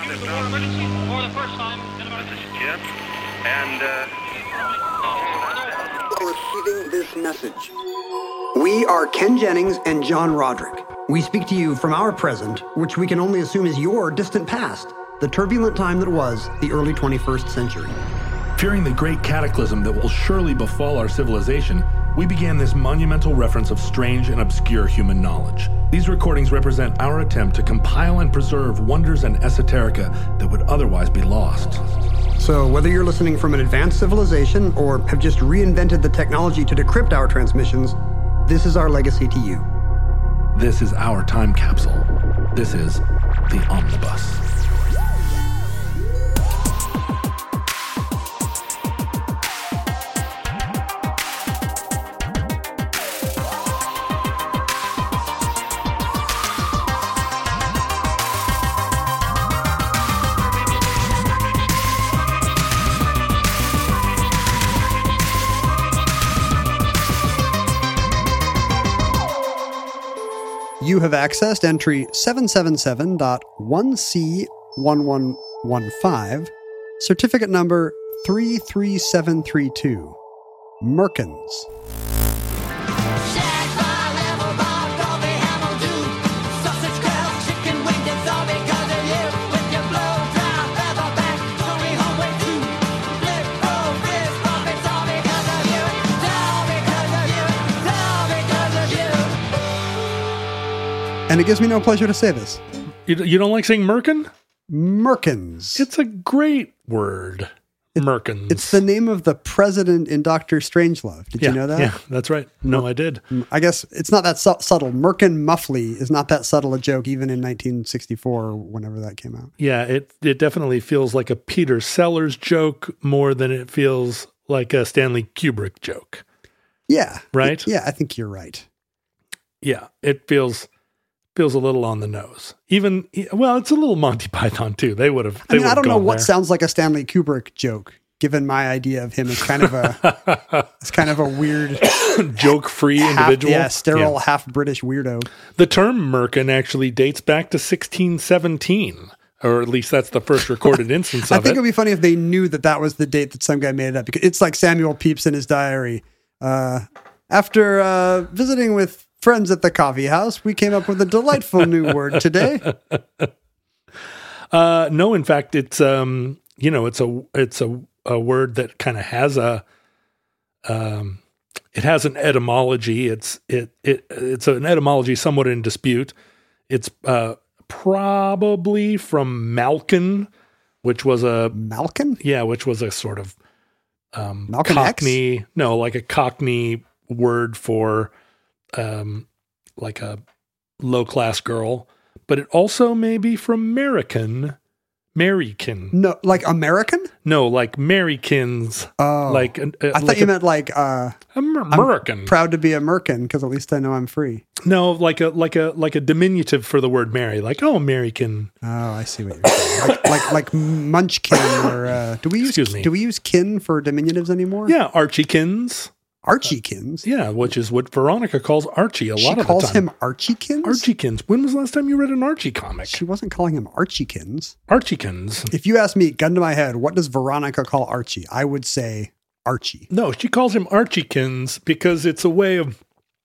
use the word emergency for the first time in about... This is Jim, and, Receiving this message. We are Ken Jennings and John Roderick. We speak to you from our present, which we can only assume is your distant past, the turbulent time that was the early 21st century. Fearing the great cataclysm that will surely befall our civilization, we began this monumental reference of strange and obscure human knowledge. These recordings represent our attempt to compile and preserve wonders and esoterica that would otherwise be lost. So whether you're listening from an advanced civilization or have just reinvented the technology to decrypt our transmissions, this is our legacy to you. This is our time capsule. This is the Omnibus. You have accessed entry 777.1C1115, certificate number 33732, Merkins. And it gives me no pleasure to say this. You don't like saying Merkin? Merkins. It's a great word. Merkins. It's the name of the president in Dr. Strangelove. Did you know that? Yeah, that's right. No, I did. I guess it's not that subtle. Merkin Muffley is not that subtle a joke, even in 1964 or whenever that came out. Yeah, it definitely feels like a Peter Sellers joke more than it feels like a Stanley Kubrick joke. Yeah. Right? Yeah, I think you're right. Yeah, it feels a little on the nose. Even, well, it's a little Monty Python too. They would have. I don't know what sounds like a Stanley Kubrick joke, given my idea of him as kind of a, weird, joke-free individual. Yeah, sterile, half British weirdo. The term Merkin actually dates back to 1617, or at least that's the first recorded instance of it. I think it would be funny if they knew that was the date that some guy made it up, because it's like Samuel Pepys in his diary. After visiting with friends at the coffee house, we came up with a delightful new word today. No, in fact, it's it's a word that kind of has it has an etymology. It's an etymology somewhat in dispute. It's probably from Malkin, which was a Malkin? Yeah, which was a sort of Malcolm Cockney. X? No, like a Cockney word for like a low-class girl, but it also may be from American. No, like American? No, like Americans. Oh, like I thought you meant like American. I'm proud to be American because at least I know I'm free. No, like a diminutive for the word Mary, like American. Oh, I see what you're saying. like Munchkin or do we use kin for diminutives anymore? Yeah, Archiekins. Archiekins? Yeah, which is what Veronica calls Archie a lot of the time. She calls him Archiekins? Archiekins. When was the last time you read an Archie comic? She wasn't calling him Archiekins. Archiekins. If you ask me, gun to my head, what does Veronica call Archie? I would say Archie. No, she calls him Archiekins because it's a way of,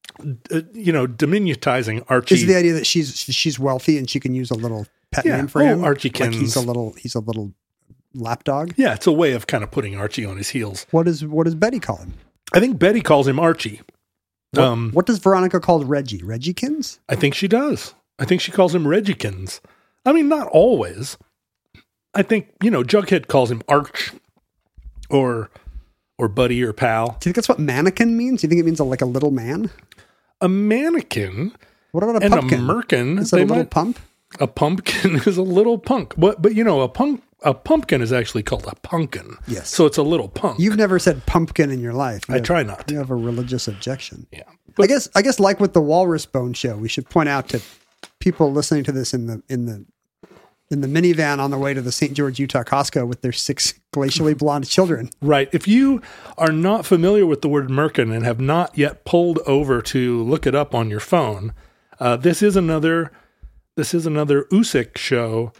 diminutizing Archie. Is the idea that she's wealthy and she can use a little pet name for him? Archiekins. Like he's a little lapdog? Yeah, it's a way of kind of putting Archie on his heels. What does Betty call him? I think Betty calls him Archie. What does Veronica call Reggie? Regiekins? I think she does. I think she calls him Regiekins. I mean, not always. I think, Jughead calls him Arch or buddy or pal. Do you think that's what mannequin means? Do you think it means like a little man? A mannequin? What about a and pumpkin? A merkin? Is it a little pump? A pumpkin is a little punk. But a pumpkin is actually called a pumpkin. Yes. So it's a little punk. You've never said pumpkin in your life. I try not to. You have a religious objection. Yeah. But I guess like with the Walrus Bone show, we should point out to people listening to this in the minivan on the way to the St. George, Utah Costco with their 6 glacially blonde children. Right. If you are not familiar with the word merkin and have not yet pulled over to look it up on your phone, this is another Usyk show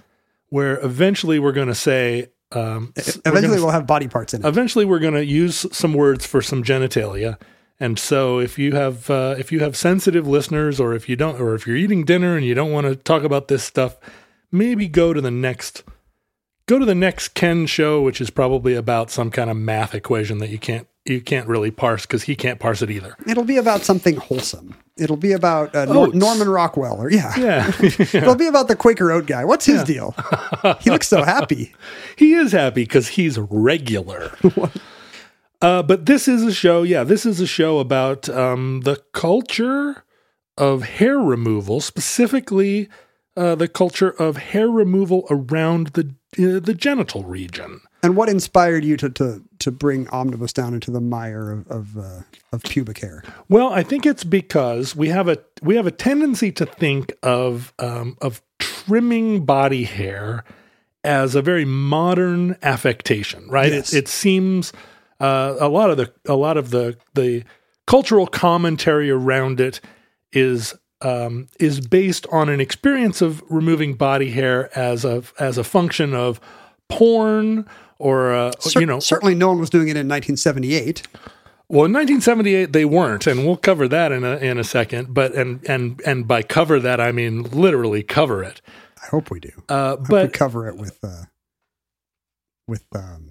where eventually we're going to say, eventually we'll have body parts in it. Eventually we're going to use some words for some genitalia. And so if you have sensitive listeners, or if you don't, or if you're eating dinner and you don't want to talk about this stuff, maybe go to the next Ken show, which is probably about some kind of math equation that you can't really parse, because he can't parse it either. It'll be about something wholesome. It'll be about Norman Rockwell, or yeah. It'll be about the Quaker Oat guy. What's his deal? He looks so happy. He is happy because he's regular. But this is a show. Yeah, this is a show about the culture of hair removal, specifically the culture of hair removal around the genital region. And what inspired you to bring Omnibus down into the mire of pubic hair? Well, I think it's because we have a tendency to think of trimming body hair as a very modern affectation, right? Yes. It seems a lot of the cultural commentary around it is based on an experience of removing body hair as a function of porn, or certainly no one was doing it in 1978. Well, in 1978 they weren't, and we'll cover that in a second. But and by cover that I mean literally cover it. I hope we do. But we cover it with with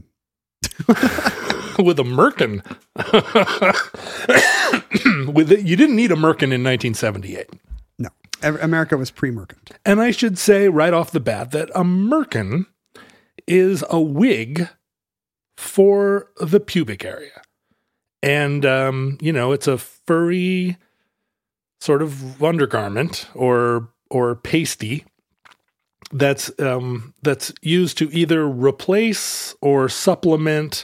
a merkin. You didn't need a merkin in 1978. No, America was pre-merkin. And I should say right off the bat that a merkin is a wig for the pubic area. And, it's a furry sort of undergarment or pasty that's used to either replace or supplement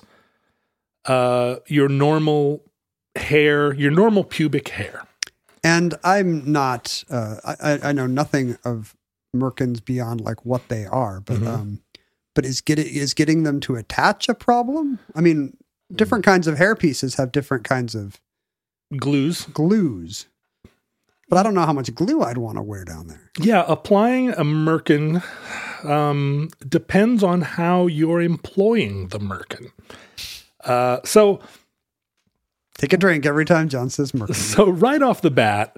your normal hair, your normal pubic hair. And I'm not, I know nothing of merkins beyond like what they are, but, but is getting them to attach a problem? I mean, different kinds of hair pieces have different kinds of glues. But I don't know how much glue I'd want to wear down there. Yeah, applying a merkin depends on how you're employing the merkin. So take a drink every time John says merkin. So right off the bat,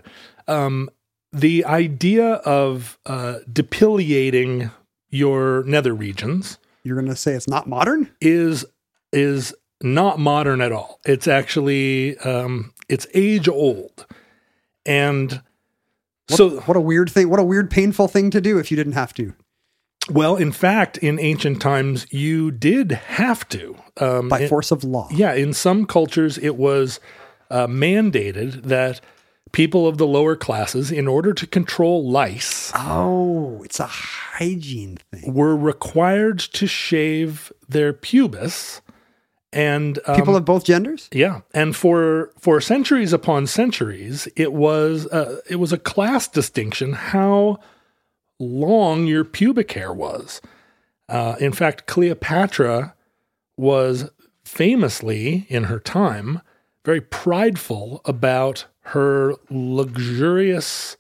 the idea of depilating your nether regions, you're going to say it's not modern? Is not modern at all. It's actually it's age old. And what a weird thing, what a weird painful thing to do if you didn't have to. Well, in fact, in ancient times you did have to. By force of law. Yeah, in some cultures it was mandated that people of the lower classes, in order to control lice, it's a hygiene thing, were required to shave their pubis. And people of both genders? Yeah. And for centuries upon centuries, it was a class distinction how long your pubic hair was. In fact, Cleopatra was famously, in her time, very prideful about her luxurious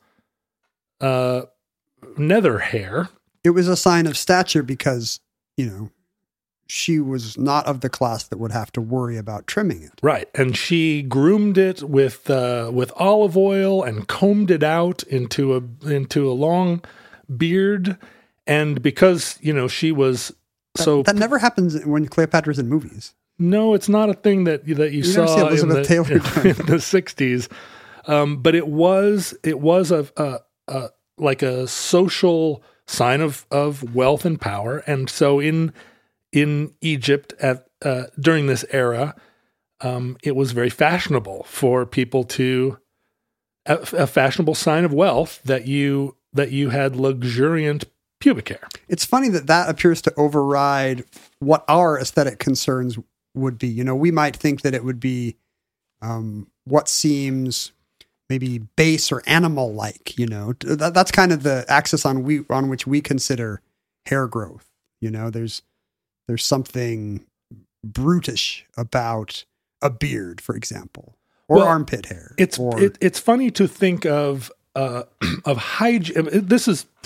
nether hair. It was a sign of stature because, she was not of the class that would have to worry about trimming it. Right. And she groomed it with olive oil and combed it out into a long beard. And because, she was that never happens when Cleopatra's in movies. No, it's not a thing that you saw see Elizabeth Taylor in the 60s. But it was a like a social sign of wealth and power. And so in Egypt during this era, it was very fashionable for people to a fashionable sign of wealth that you had luxuriant pubic hair. It's funny that appears to override what our aesthetic concerns would be. We might think that it would be what seems maybe base or animal-like. That's kind of the axis on which we consider hair growth. There's something brutish about a beard, for example, or armpit hair. It's funny to think of hygiene. This is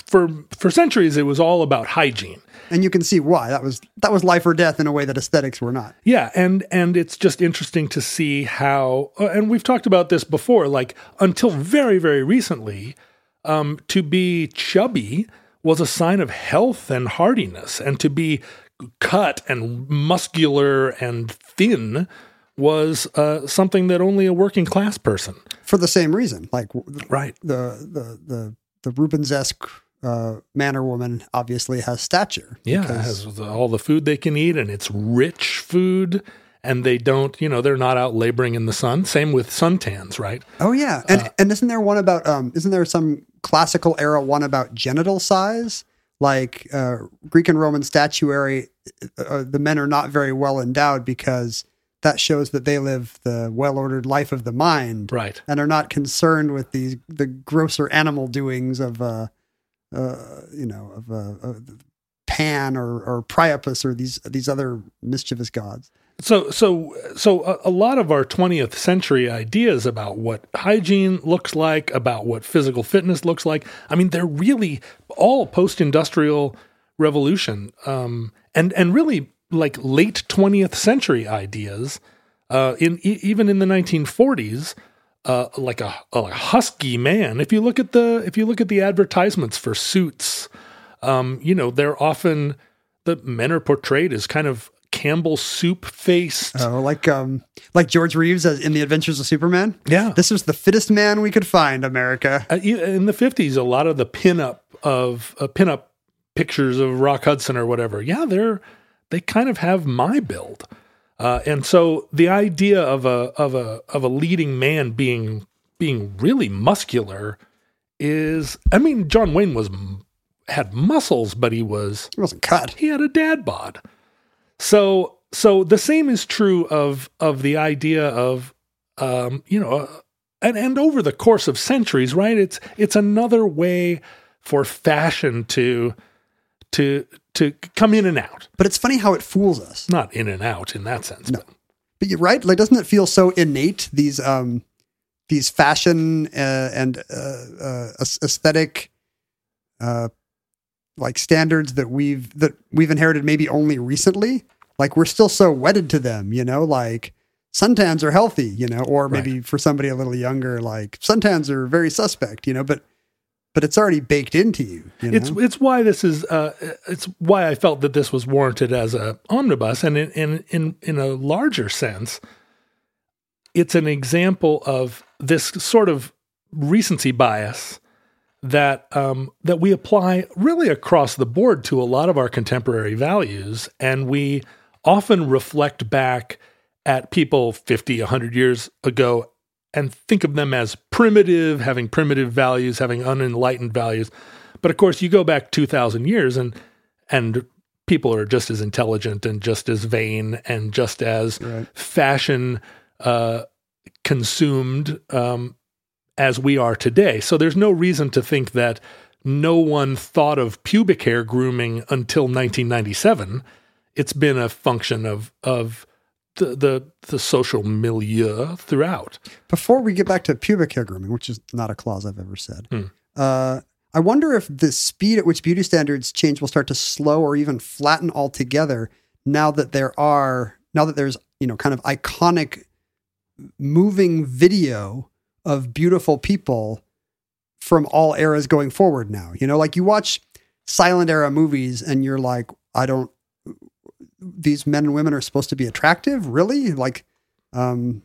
for centuries, it was all about hygiene. And you can see why. That was life or death in a way that aesthetics were not. Yeah, and it's just interesting to see how, and we've talked about this before, like until very, very recently, to be chubby was a sign of health and hardiness, and to be cut and muscular and thin was something that only a working class person. For the same reason, like right. The Rubens-esque man or woman obviously has stature. Yeah, it has all the food they can eat, and it's rich food, and they don't, they're not out laboring in the sun. Same with suntans, right? Oh yeah, and isn't there one about isn't there some classical era one about genital size? Like Greek and Roman statuary, the men are not very well endowed because that shows that they live the well-ordered life of the mind, right? And are not concerned with the grosser animal doings of Pan or Priapus or these other mischievous gods. So a lot of our 20th century ideas about what hygiene looks like, about what physical fitness looks like, I mean, they're really all post-industrial revolution, and really like late 20th century ideas. Even in the 1940s, like a husky man. If you look at the advertisements for suits, they're often, the men are portrayed as kind of Campbell soup faced. Oh, like George Reeves in The Adventures of Superman. Yeah, this was the fittest man we could find, America. In the 50s, a lot of the pinup pictures of Rock Hudson or whatever. Yeah, they kind of have my build. And so the idea of a leading man being really muscular is, I mean, John Wayne had muscles, but he wasn't cut. He had a dad bod. So the same is true of the idea of, and over the course of centuries, right? It's another way for fashion to come in and out. But it's funny how it fools us. Not in and out in that sense. No. But you're right. Like, doesn't it feel so innate, these fashion and aesthetic like standards that we've inherited maybe only recently? Like, we're still so wedded to them, like suntans are healthy, or maybe right. For somebody a little younger, like suntans are very suspect, but it's already baked into you. It's why this is. It's why I felt that this was warranted as a omnibus, and in a larger sense, it's an example of this sort of recency bias that we apply really across the board to a lot of our contemporary values, and we often reflect back at people 50, 100 years ago and think of them as primitive, having primitive values, having unenlightened values. But of course, you go back 2,000 years and people are just as intelligent and just as vain and just as right. fashion consumed as we are today. So there's no reason to think that no one thought of pubic hair grooming until 1997. It's been a function of the social milieu throughout. Before we get back to pubic hair grooming, which is not a clause I've ever said, I wonder if the speed at which beauty standards change will start to slow or even flatten altogether now that there's kind of iconic moving video of beautiful people from all eras going forward now. Like you watch silent era movies and you're like, these men and women are supposed to be attractive, really? Like, the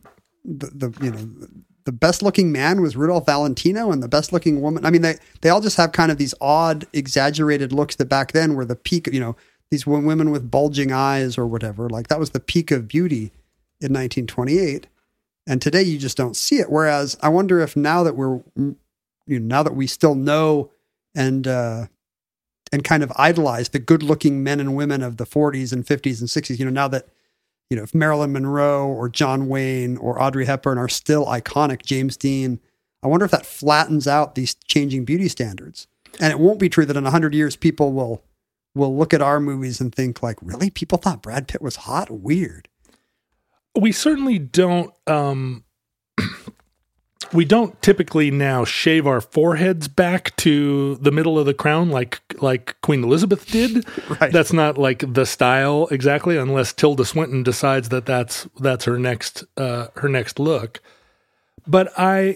best looking man was Rudolph Valentino, and the best looking woman. I mean, they all just have kind of these odd, exaggerated looks that back then were the peak. These women with bulging eyes or whatever. Like that was the peak of beauty in 1928, and today you just don't see it. Whereas I wonder if now that now that we still know and kind of idolize the good-looking men and women of the 40s and 50s and 60s. Now that, if Marilyn Monroe or John Wayne or Audrey Hepburn are still iconic, James Dean, I wonder if that flattens out these changing beauty standards. And it won't be true that in 100 years people will look at our movies and think like, really? People thought Brad Pitt was hot? Weird. We certainly don't. we don't typically now shave our foreheads back to the middle of the crown like Queen Elizabeth did. Right. That's not like the style exactly, unless Tilda Swinton decides that that's her next look. But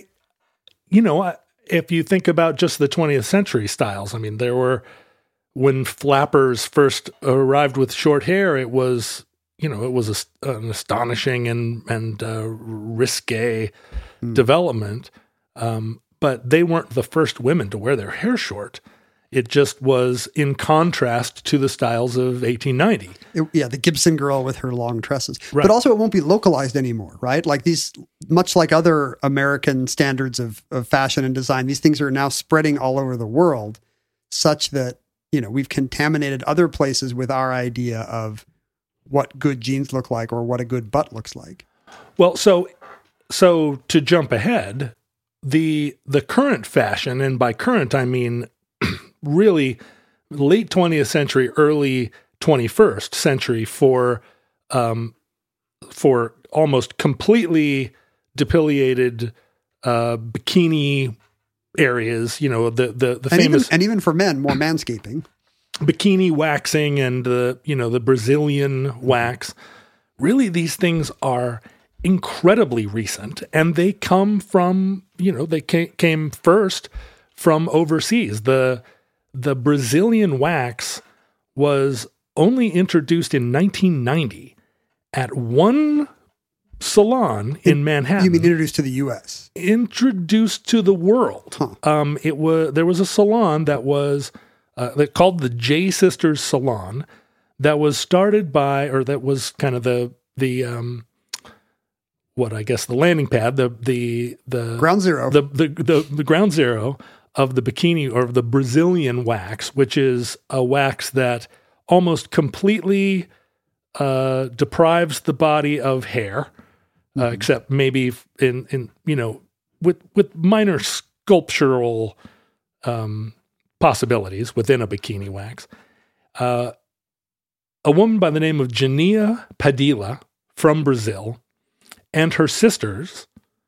if you think about just the 20th century styles, I mean, there were, when flappers first arrived with short hair, it was an astonishing and risque development. But they weren't the first women to wear their hair short. It just was in contrast to the styles of 1890. The Gibson girl with her long tresses. Right. But also it won't be localized anymore, right? Like these, much like other American standards of fashion and design, these things are now spreading all over the world such that, we've contaminated other places with our idea of what good jeans look like or what a good butt looks like. Well, so to jump ahead, the current fashion, and by current I mean really late 20th century, early 21st century for almost completely depilated bikini areas, the famous, and even for men, more manscaping, bikini waxing and the Brazilian wax. Really, these things are incredibly recent, and they come from, they came first from overseas. The Brazilian wax was only introduced in 1990 at one salon in Manhattan. You mean introduced to the U.S.? Introduced to the world. Huh. There was a salon that was called the J Sisters Salon that was started by, or that was kind of the landing pad, the ground zero, the ground zero of the bikini, or the Brazilian wax, which is a wax that almost completely deprives the body of hair, except maybe in with minor sculptural possibilities within a bikini wax. A woman by the name of Jania Padilla from Brazil and her sisters,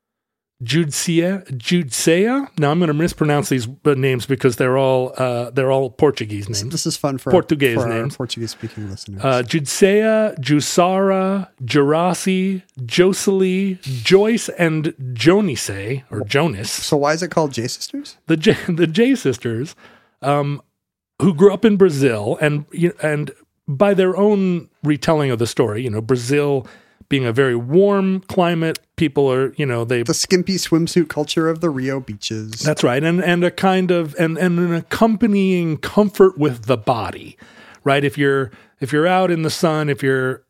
Judseia. Now I'm going to mispronounce these names because they're all Portuguese names. This is fun for Portuguese our names. Portuguese-speaking listeners. Judseia, Jusara, Jurasi, Jocely, Joyce, and Jonice, or Jonas. So why is it called J Sisters? The J Sisters, who grew up in Brazil, and by their own retelling of the story, Brazil being a very warm climate, people are, the skimpy swimsuit culture of the Rio beaches. That's right. And a kind of, and an accompanying comfort with the body, right? If you're out in the sun, if you're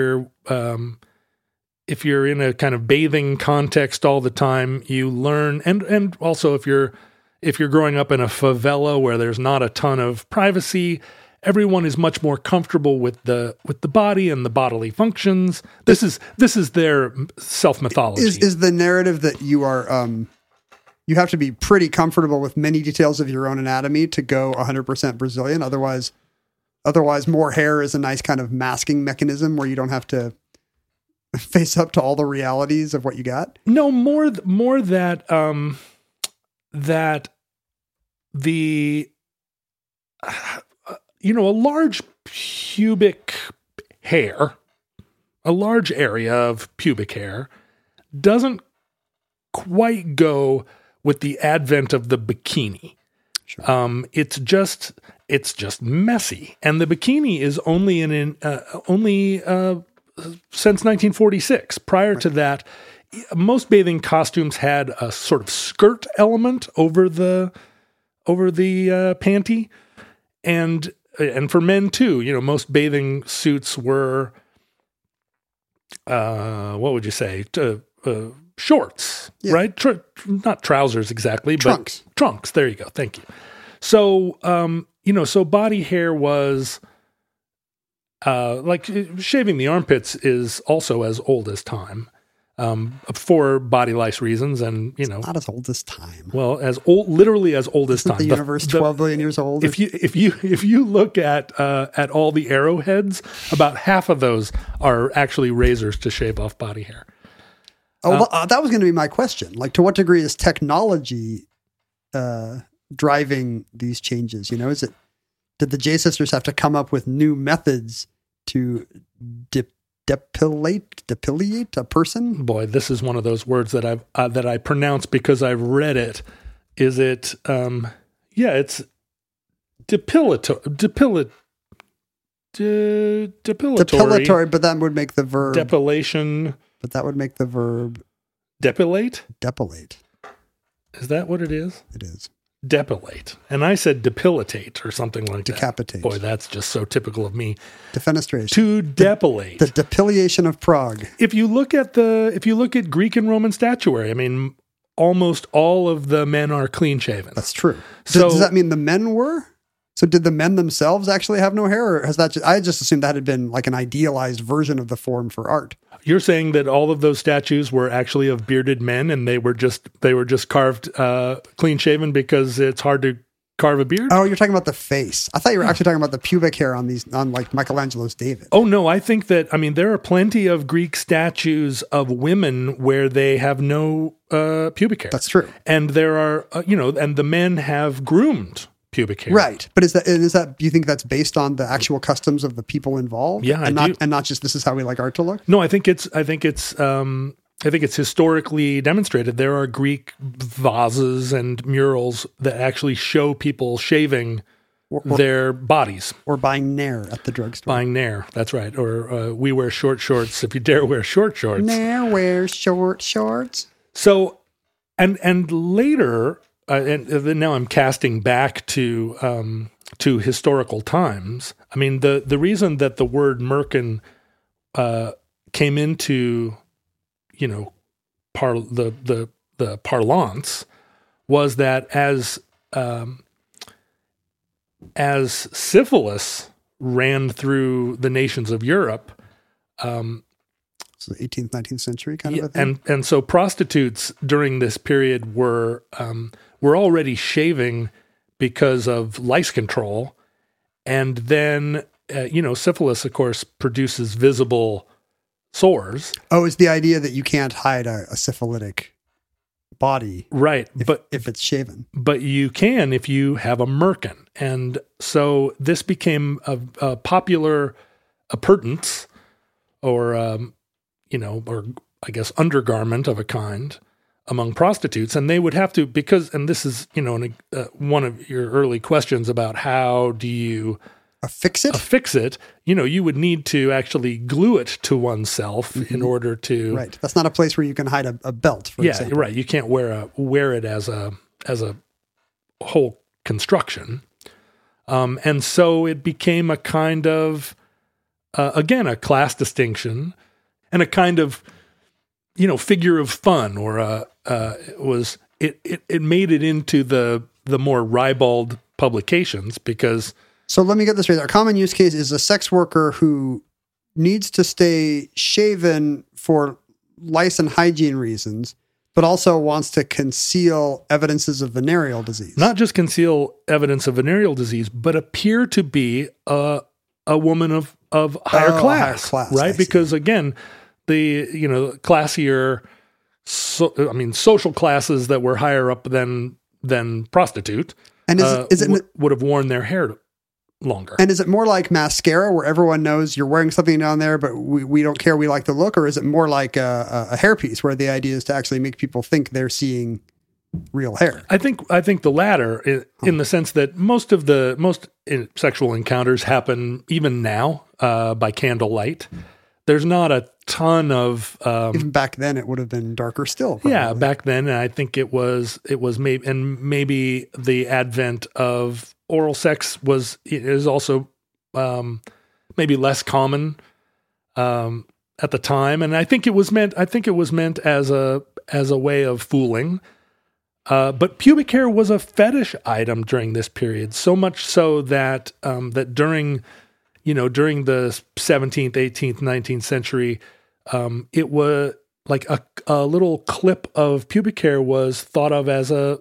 in a kind of bathing context all the time, you learn, and also if you're growing up in a favela where there's not a ton of privacy, everyone is much more comfortable with the body and the bodily functions. This is their self-mythology. Is the narrative that you are you have to be pretty comfortable with many details of your own anatomy to go 100% Brazilian. Otherwise more hair is a nice kind of masking mechanism where you don't have to face up to all the realities of what you got. No, more that that the a large pubic hair, a large area of pubic hair doesn't quite go with the advent of the bikini. Sure. It's just messy. And the bikini is only since 1946. Prior to that, most bathing costumes had a sort of skirt element over the panty. And for men too, most bathing suits were, what would you say, shorts, yeah. Right? Not trousers exactly, trunks. But trunks. There you go. Thank you. So, so body hair was, like shaving the armpits is also as old as time. For body lice reasons, and it's not as old as time. Well, literally as old as time. The universe 12 billion years old. If you look at all the arrowheads, about half of those are actually razors to shave off body hair. That was going to be my question. Like, to what degree is technology driving these changes? You know, did the J sisters have to come up with new methods to depilate a person? Boy, this is one of those words that I pronounce because I've read it. Is it? It's depilatory. Depilatory, but that would make the verb depilation. But that would make the verb depilate. Depilate. Is that what it is? It is. Depilate. And I said depilitate or something like Decapitate. that. Boy, that's just so typical of me. Defenestration. To depilate. The depilation of Prague. If you look at Greek and Roman statuary, I mean, almost all of the men are clean shaven. That's true. So, does that mean the men were? So did the men themselves actually have no hair, or has that I just assumed that had been like an idealized version of the form for art? You're saying that all of those statues were actually of bearded men, and they were just carved clean shaven because it's hard to carve a beard? Oh, you're talking about the face. I thought you were actually talking about the pubic hair on like Michelangelo's David. Oh no, I think that there are plenty of Greek statues of women where they have no pubic hair. That's true. And there are and the men have groomed pubic hair. Right. But is that do you think that's based on the actual customs of the people involved? Yeah, and not just this is how we like art to look? No, I think it's historically demonstrated. There are Greek vases and murals that actually show people shaving their bodies. Or buying Nair at the drugstore. Buying Nair, that's right. Or we wear short shorts if you dare wear short shorts. Nair wears short shorts. So, and later, and then now I'm casting back to historical times. I mean, the reason that the word merkin came into the parlance was that as syphilis ran through the nations of Europe, so the 18th, 19th century kind of a thing? And so prostitutes during this period were already shaving because of lice control. And then, syphilis, of course, produces visible sores. Oh, it's the idea that you can't hide a syphilitic body. Right. If it's shaven. But you can if you have a merkin. And so this became a popular appurtenance or I guess undergarment of a kind among prostitutes. And they would have to, and this is, one of your early questions about how do you affix it, you would need to actually glue it to oneself in order to. Right. That's not a place where you can hide a belt, for example. Right. You can't wear it as a whole construction. And so it became a kind of, again, a class distinction and a kind of, figure of fun, or it made it into the more ribald publications because. So let me get this straight. Our common use case is a sex worker who needs to stay shaven for lice and hygiene reasons, but also wants to conceal evidences of venereal disease. Not just conceal evidence of venereal disease, but appear to be a woman of higher class, right? Because again, the classier, social classes that were higher up than prostitute, and would have worn their hair longer. And is it more like mascara, where everyone knows you're wearing something down there, but we don't care, we like the look, or is it more like a hairpiece, where the idea is to actually make people think they're seeing real hair? I think the latter, in the sense that most sexual encounters happen even now by candlelight. There's not a ton of even back then it would have been darker still. Probably. Yeah, back then, and I think it was maybe the advent of oral sex is also maybe less common at the time, and I think it was meant as a way of fooling. But pubic hair was a fetish item during this period, so much so that that during the 17th, 18th, 19th century, it was like a little clip of pubic hair was thought of as a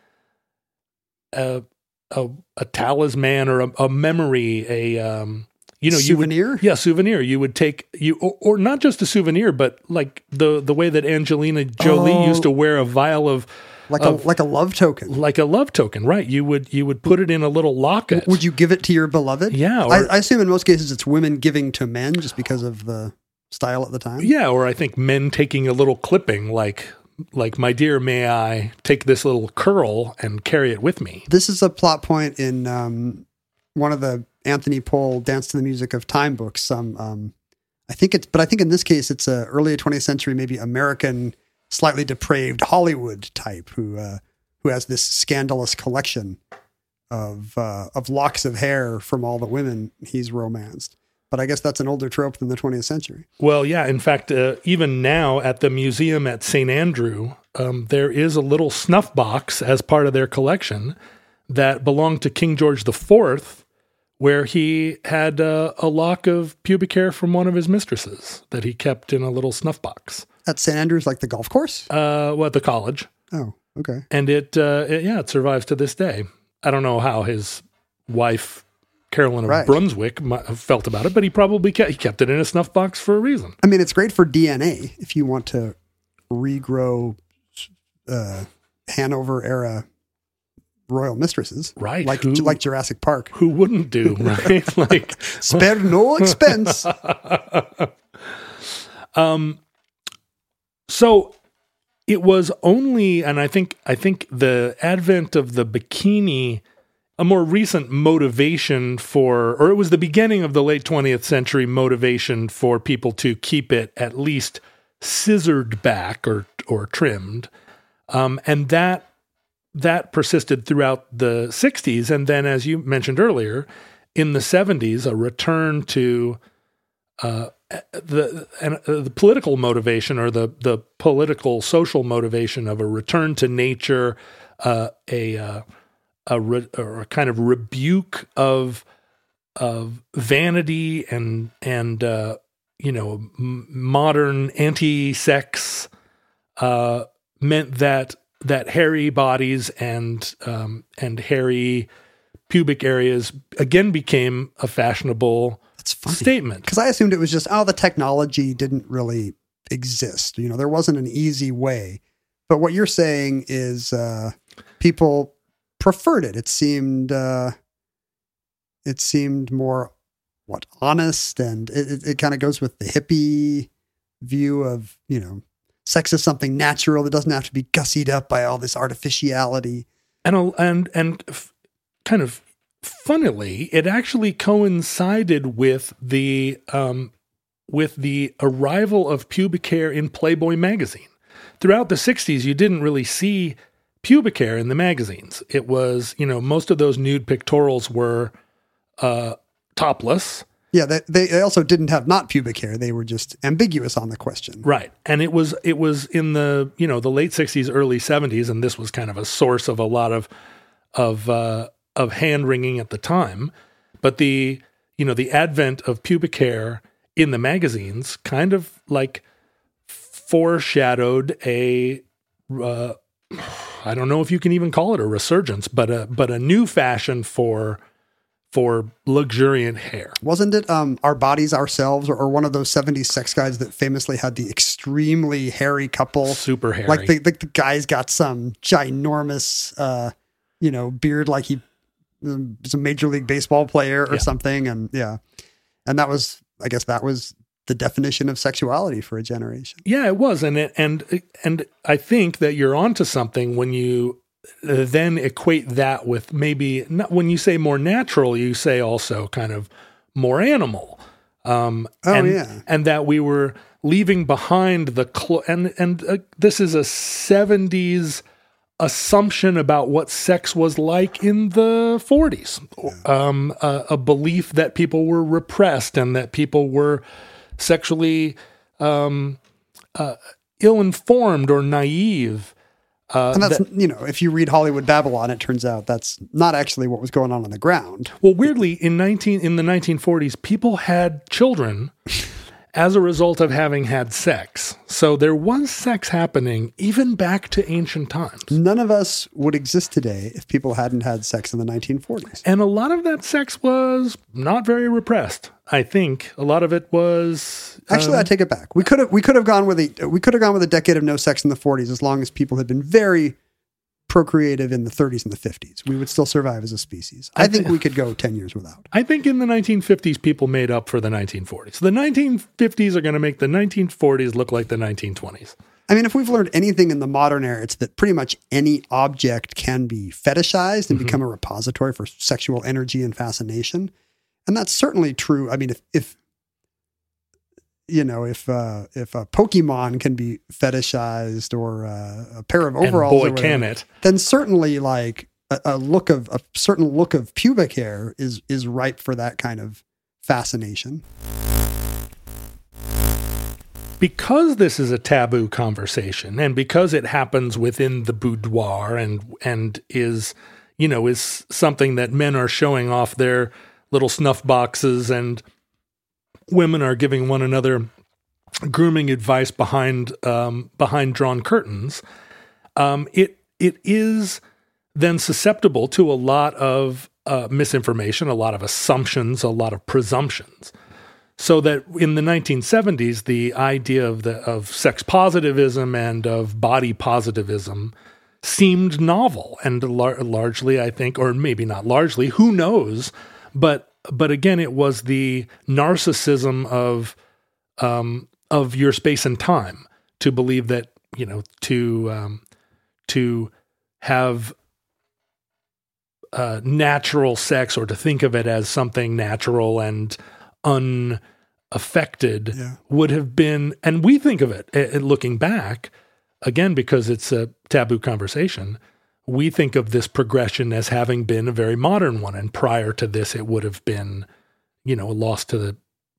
talisman or a memory, you know, Souvenir? Souvenir. You would take or not just a souvenir, but like the way that Angelina Jolie used to wear a vial of like a love token. Like a love token, right? You would put it in a little locket. Would you give it to your beloved? Yeah. I assume in most cases it's women giving to men just because of the style at the time. Yeah, or I think men taking a little clipping like, my dear, may I take this little curl and carry it with me? This is a plot point in one of the Anthony Pohl Dance to the Music of Time books. I think in this case it's a early 20th century, maybe American, slightly depraved Hollywood type who has this scandalous collection of locks of hair from all the women he's romanced. But I guess that's an older trope than the 20th century. Well, yeah. In fact, even now at the museum at St. Andrew, there is a little snuff box as part of their collection that belonged to King George IV, where he had a lock of pubic hair from one of his mistresses that he kept in a little snuff box. At St. Andrews, like the golf course? At the college. Oh, okay. And it survives to this day. I don't know how his wife, Carolyn of Brunswick, felt about it, but he probably kept it in a snuff box for a reason. I mean, it's great for DNA if you want to regrow Hanover era royal mistresses, right? Like Jurassic Park. Who wouldn't do, right? Like spare no expense. So it was only, and I think the advent of the bikini, a more recent motivation or it was the beginning of the late 20th century motivation for people to keep it at least scissored back or trimmed. And that persisted throughout the 60s. And then, as you mentioned earlier, in the 70s, a return to the political motivation or the political social motivation of a return to nature, a kind of rebuke of vanity and modern anti-sex meant that hairy bodies and hairy pubic areas again became a fashionable statement. Because I assumed it was just, the technology didn't really exist. There wasn't an easy way. But what you're saying is people preferred it. It seemed more honest, and it kind of goes with the hippie view of sex is something natural that doesn't have to be gussied up by all this artificiality. And kind of funnily, it actually coincided with the arrival of pubic hair in Playboy magazine. Throughout the 60s, you didn't really see pubic hair in the magazines. It was, most of those nude pictorials were topless. Yeah, they also didn't have not pubic hair. They were just ambiguous on the question. Right. And it was in the, the late 60s, early 70s, and this was kind of a source of a lot of hand-wringing at the time. But the advent of pubic hair in the magazines kind of like foreshadowed a I don't know if you can even call it a resurgence, but a new fashion for luxuriant hair. Wasn't it Our Bodies, Ourselves, or one of those 70s sex guides that famously had the extremely hairy couple? Super hairy. Like the guy's got some ginormous, beard like he was a Major League Baseball player or something. And and that was the definition of sexuality for a generation. Yeah, it was. And I think that you're onto something when you then equate that with maybe not, when you say more natural, you say also kind of more animal. And that we were leaving behind this is a 70s assumption about what sex was like in the 40s. A belief that people were repressed and that people were sexually ill-informed or naive. And that's, if you read Hollywood Babylon, it turns out that's not actually what was going on the ground. Well, weirdly, in the 1940s, people had children as a result of having had sex. So there was sex happening even back to ancient times. None of us would exist today if people hadn't had sex in the 1940s. And a lot of that sex was not very repressed. I think a lot of it was. Actually, I take it back. We could have gone with a decade of no sex in the 40s as long as people had been very procreative in the 30s and the 50s. We would still survive as a species. I think we could go 10 years without. I think in the 1950s, people made up for the 1940s. The 1950s are going to make the 1940s look like the 1920s. I mean, if we've learned anything in the modern era, it's that pretty much any object can be fetishized and become a repository for sexual energy and fascination. And that's certainly true. I mean, if a Pokemon can be fetishized or a pair of overalls, and boy, or whatever, can it, then certainly like a certain look of pubic hair is ripe for that kind of fascination. Because this is a taboo conversation, and because it happens within the boudoir and is something that men are showing off their little snuff boxes and women are giving one another grooming advice behind drawn curtains, it is then susceptible to a lot of misinformation, a lot of assumptions, a lot of presumptions. So that in the 1970s, the idea of sex positivism and of body positivism seemed novel and largely, I think, or maybe not largely, who knows, but again, it was the narcissism of your space and time to believe that, to have natural sex or to think of it as something natural and unaffected would have been, and we think of it looking back, again, because it's a taboo conversation, we think of this progression as having been a very modern one, and prior to this, it would have been, lost to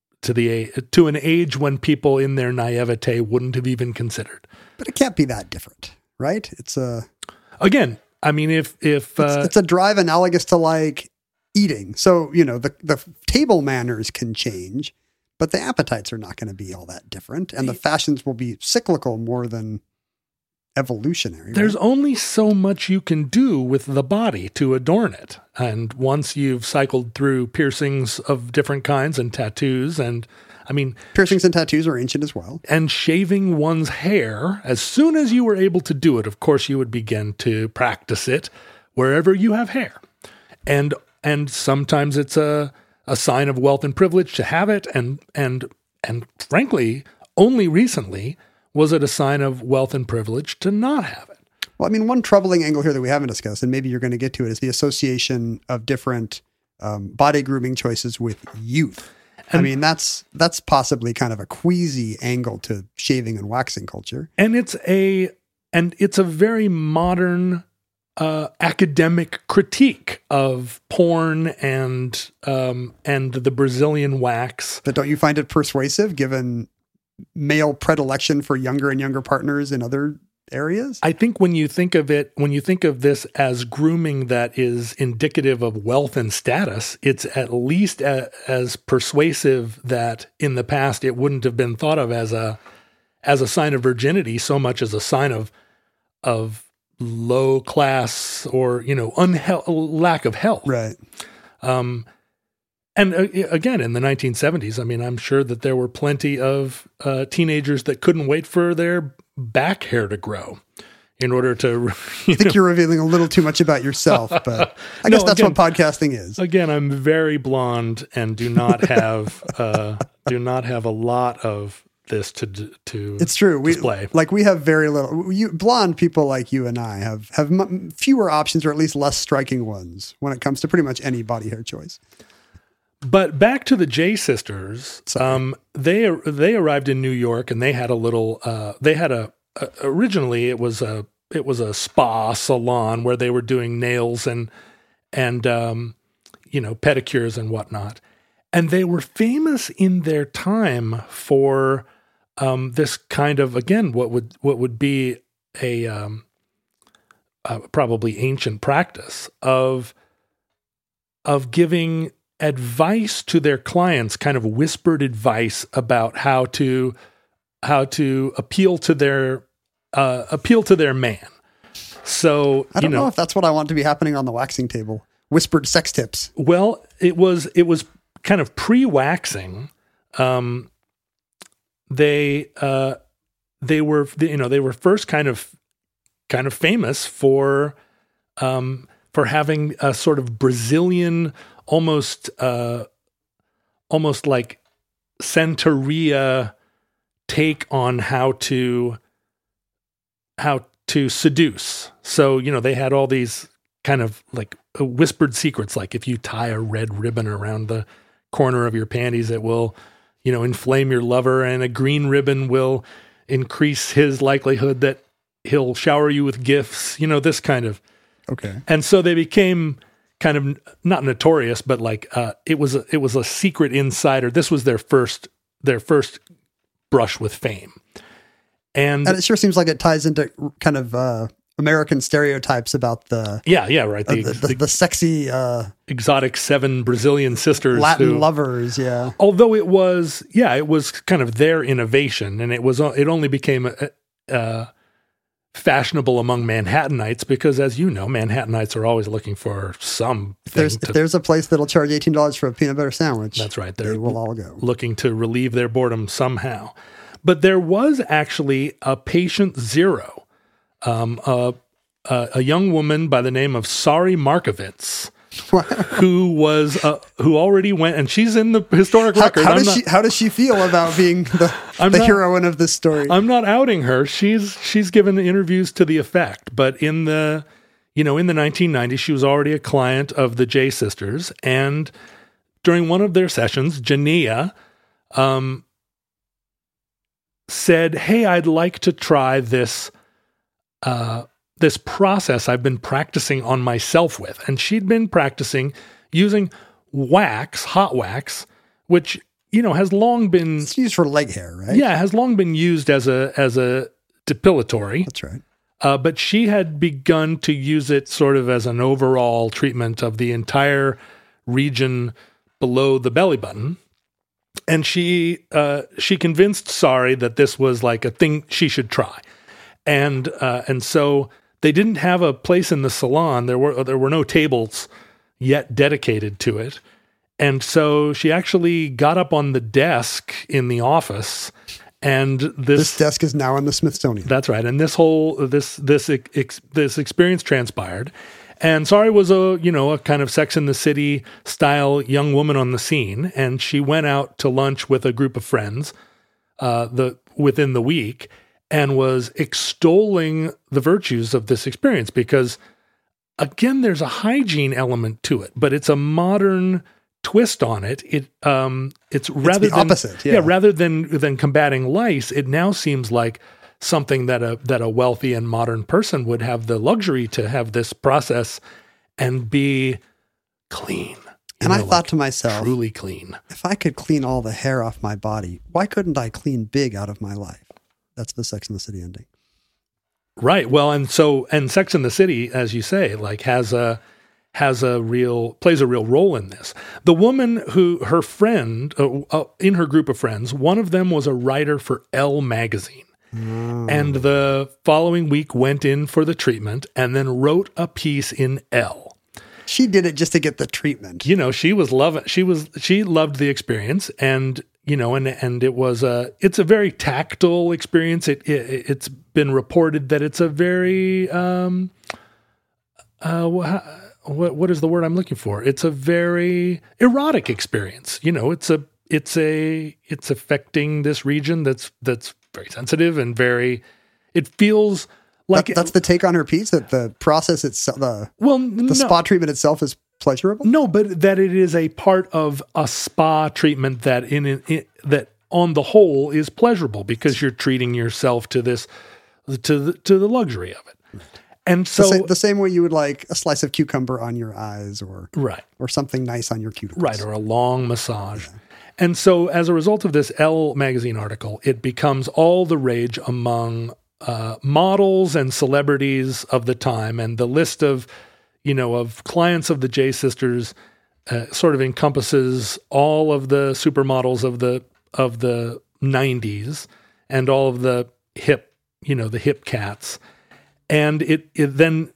an age when people in their naivete wouldn't have even considered. But it can't be that different, right? It's again. I mean, if it's a drive analogous to like eating, so the table manners can change, but the appetites are not going to be all that different, and the fashions will be cyclical more than evolutionary. There's right? only so much you can do with the body to adorn it. And once you've cycled through piercings of different kinds and tattoos, and I mean, piercings and tattoos are ancient as well. And shaving one's hair, as soon as you were able to do it, of course, you would begin to practice it wherever you have hair. And sometimes it's a sign of wealth and privilege to have it. And frankly, only recently was it a sign of wealth and privilege to not have it? Well, I mean, one troubling angle here that we haven't discussed, and maybe you're going to get to it, is the association of different body grooming choices with youth. And, I mean, that's possibly kind of a queasy angle to shaving and waxing culture. And it's a very modern academic critique of porn and the Brazilian wax. But don't you find it persuasive, given male predilection for younger and younger partners in other areas? I think when you think of this as grooming that is indicative of wealth and status, it's at least as persuasive that in the past it wouldn't have been thought of as a sign of virginity so much as a sign of low class or lack of health. Right. And again, in the 1970s, I mean, I'm sure that there were plenty of teenagers that couldn't wait for their back hair to grow in order to. I think you're revealing a little too much about yourself, but I guess that's what podcasting is. Again, I'm very blonde and do not have a lot of this to it's true. Display. We have very little. Blonde people like you and I have fewer options, or at least less striking ones, when it comes to pretty much any body hair choice. But back to the J sisters, they arrived in New York and they had a little. Originally it was a spa salon where they were doing nails and pedicures and whatnot, and they were famous in their time for this kind of, again, what would be a probably ancient practice of giving advice to their clients, kind of whispered advice about how to appeal to their man. So I don't know if that's what I want to be happening on the waxing table. Whispered sex tips. Well, it was kind of pre-waxing. They were first kind of famous for having a sort of Brazilian, almost like Santeria take on how to seduce. So, they had all these kind of like whispered secrets, like if you tie a red ribbon around the corner of your panties, it will, inflame your lover, and a green ribbon will increase his likelihood that he'll shower you with gifts, this kind of. Okay. And so they became kind of not notorious, but like it was a secret insider. This was their first brush with fame. And it sure seems like it ties into kind of American stereotypes about the right the sexy exotic 7 Brazilian sisters, Latin lovers. Yeah. Although it was kind of their innovation, and it only became fashionable among Manhattanites because, as you know, Manhattanites are always looking for some. If there's a place that'll charge $18 for a peanut butter sandwich, that's right. They will all go, looking to relieve their boredom somehow. But there was actually a patient zero, a young woman by the name of Sari Markovits, who already went, and she's in the historic record. How does she feel about being the heroine of this story? I'm not outing her. She's given interviews to the effect, but in the 1990s, she was already a client of the J Sisters, and during one of their sessions, Jania said, "Hey, I'd like to try this process I've been practicing on myself with." And she'd been practicing using wax, hot wax, which, has long been... It's used for leg hair, right? Yeah, has long been used as a depilatory. That's right. But she had begun to use it sort of as an overall treatment of the entire region below the belly button. And she convinced Sari that this was like a thing she should try. And so they didn't have a place in the salon. There were no tables yet dedicated to it. And so she actually got up on the desk in the office, and this desk is now in the Smithsonian. That's right. And this experience transpired. And Sari was a kind of Sex and the City style young woman on the scene, and she went out to lunch with a group of friends within the week, and was extolling the virtues of this experience because, again, there's a hygiene element to it, but it's a modern twist on it. It's rather the opposite. Yeah, rather than combating lice, it now seems like something that a wealthy and modern person would have the luxury to have this process and be clean. And I thought to myself, truly clean. If I could clean all the hair off my body, why couldn't I clean big out of my life? That's the Sex and the City ending. Right. Well, and Sex and the City, as you say, like plays a real role in this. The woman her friend, in her group of friends, one of them was a writer for Elle magazine. And the following week went in for the treatment and then wrote a piece in Elle. She did it just to get the treatment. She loved the experience, and and it's a very tactile experience. It's been reported that it's a very what is the word I'm looking for? It's a very erotic experience. It's affecting this region that's very sensitive and it feels like that's the take on her piece, that the process itself, the spa treatment itself is pleasurable. No, but that it is a part of a spa treatment that that on the whole is pleasurable because you're treating yourself to the luxury of it. And so the same way you would like a slice of cucumber on your eyes or something nice on your cuticles. Right, or a long massage. Yeah. And so as a result of this Elle magazine article, it becomes all the rage among models and celebrities of the time. And the list of clients of the J Sisters sort of encompasses all of the supermodels of the 90s and all of the hip cats. And it then